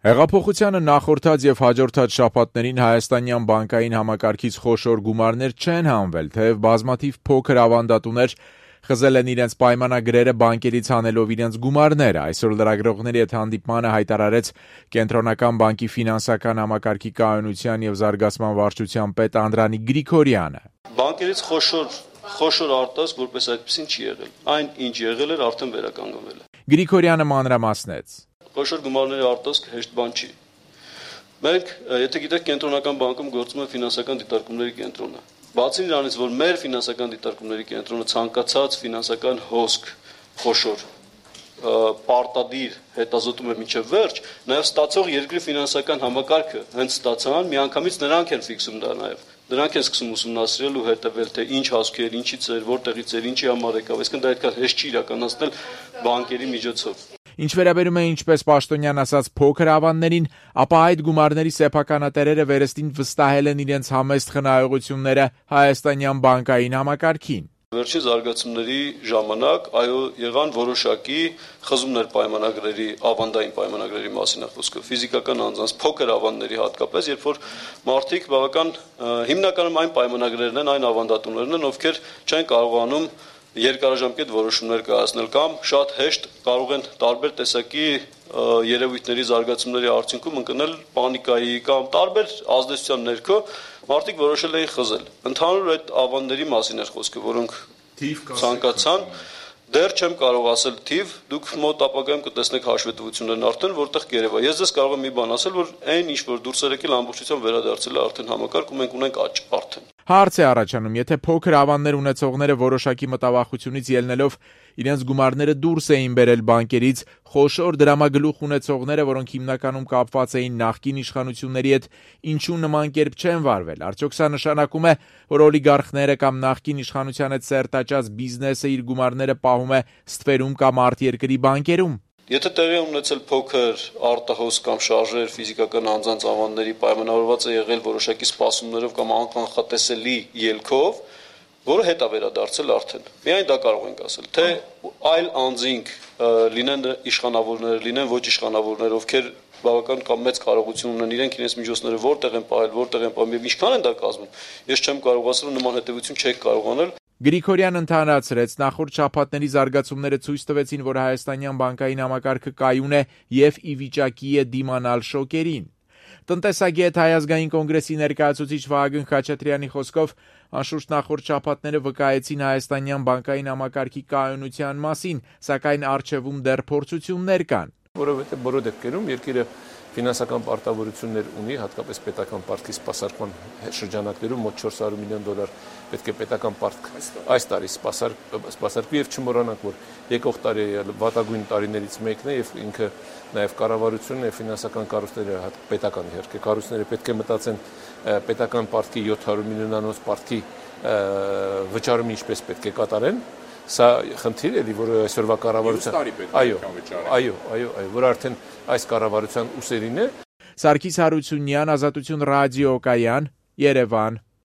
Հեղափոխությանը նախորդած եւ հաջորդած շաբաթներին հայաստանյան բանկային համակարգից խոշոր գումարներ չեն հանվել, թեև բազմաթիվ փոքր ավանդատուներ խզել են իրենց պայմանագրերը բանկերից հանելով իրենց գումարները։ Այսօր լրագրողների հետ հանդիպմանը հայտարարեց Կենտրոնական բանկի ֆինանսական համակարգի կայունության եւ զարգացման վարչության պետ Անդրանիկ Գրիգորյանը։ Բանկերից խոշոր արտասկ որպես այդպեսին չի եղել։ Այն ինչ եղել էր արդեն վերականգնվել է։ Գրիգորյանը մանրամասնեց. Խոշոր գումարների արտասկ հեշտ բան չի։ Մենք, եթե գիտեք, Կենտրոնական բանկում գործում է ֆինանսական դիտարկումների կենտրոնը։ Բացի նրանից, որ մեր ֆինանսական դիտարկումների կենտրոնը ցանկացած ֆինանսական հոսք խոշոր պարտադիր հետազոտում է մինչև վերջ, նաև ստացող երկրի ֆինանսական համակարգը հենց ստացան, միանգամից նրանք են ֆիքսում դա նաև։ Նրանք են սկսում ուսումնասիրել ու հետևել, թե ինչ հասկեր, ինչից էր, որտեղից էր, ինչի համար եկավ, այսինքն դա այդքան հեշտ չի իրականացնել բանկերի միջոցով։ Ինչ վերաբերում է ինչպես Պաշտոնյան ասաց փոքր ավաններին, ապա այդ գումարների սեփականատերերը վերստին վստահել են իրենց համեստ խնայողությունները հայաստանյան բանկային համակարգին։ Վերջին զարգացումների ժամանակ եղան որոշակի խզումներ պայմանագրերի, ավանդային պայմանագրերի մասին է խոսքը, ֆիզիկական անձանց փոքր ավանդների հատկապես, երբ որ մարդիկ բավական հիմնականում այն պայմանագրերն են, այն ավանդատուներն են, ովքեր չեն կարողանում երկարաժամկետ որոշումներ կայացնել կամ շատ հեշտ կարող են տարբեր տեսակի երևույթների զարգացումների արդյունքում ընկնել պանիկայի կամ տարբեր ազդեցության ներքո մարդիկ որոշել էին խզել։ Ընդհանուր այդ ավանդների մասին էր խոսքը, որոնք ցանկացան, դեռ չեմ կարող ասել թիվ, դուք մոտ ապագայում կտեսնեք հաշվետվություններն արդեն, որտեղ կերևա։ Ես ձեզ կարող եմ մի բան ասել, որ այն ինչ որ դուրս եկել ամբողջությամբ վերադարձել է արդեն համակարգ ու մենք ունենք աճ արդեն։ Հարց է առաջանում, եթե փոքր ավաններ ունեցողները որոշակի մտավախությունից ելնելով իրենց գումարները դուրս էին բերել բանկերից, խոշոր դրամագլուխ ունեցողները, որոնք հիմնականում կապված էին նախկին իշխանությունների հետ, ինչու նման կերպ չեն վարվել։ Արդյոք սա նշանակում է, որ օլիգարխները կամ նախկին իշխանության հետ սերտաճած բիզնեսը իր գումարները պահում է ստվերում կամ արտերկրի բանկերում։ Եթե տեղի է ունեցել փոքր արտահոսք կամ շարժեր ֆիզիկական անձանց ավանդների պայմանավորված է եղել որոշակի սպասումներով կամ անկանխատեսելի ելքով, որը հետ է վերադարձել արդեն։ Միայն դա կարող ենք ասել, թե այլ անձինք լինեն իշխանավորներ, լինեն ոչ իշխանավորներ, ովքեր բավական կամ մեծ կարողություն ունեն իրենք իրենց միջոցները որտեղ են պահել, որտեղ են պահում եւ ինչքան են դա կազմում։ Ես չեմ կարող ասել, նման հետեւություն չեք կարող անել։ Գրիգորյանը ընդհանրացրեց, նախորդ շաբաթների զարգացումները ցույց տվեցին, որ հայաստանյան բանկային համակարգը կայուն է եւ ի վիճակի է դիմանալ շոկերին։ Տնտեսագետ Հայ ազգային կոնգրեսի ներկայացուցիչ Վահագն Խաչատրյանի խոսքով, անշուշտ նախորդ շաբաթները վկայեցին հայաստանյան բանկային համակարգի կայունության մասին, սակայն առջևում դեռ փորձություններ կան։ Որովհետեւ բոլոր դեպքերում երկիրը ֆինանսական պարտավորություններ ունի, հատկապես պետական պարտքի սպասարկման շրջանակներում մոտ $400 միլիոն պետք է պետական պարտք այս տարի սպասարկվի եւ չմոռանանք, որ եկող տարի վատագույն տարիներից մեկն է եւ ինքը նաեւ կառավարությունն եւ ֆինանսական կառույցները պետական իհարկե կառույցները պետք է մտածեն պետական պարտքի 700 միլիոնանոց պարտքի վճարումը ինչպես պետք է կատարեն։ Սա խնդիր է, որ այսօրվա կառավարության այո, որ արդեն այս կառավարության ուսերին է։ Սարգիս Հարությունյան, Ազատություն ռադիոկայան, Երևան։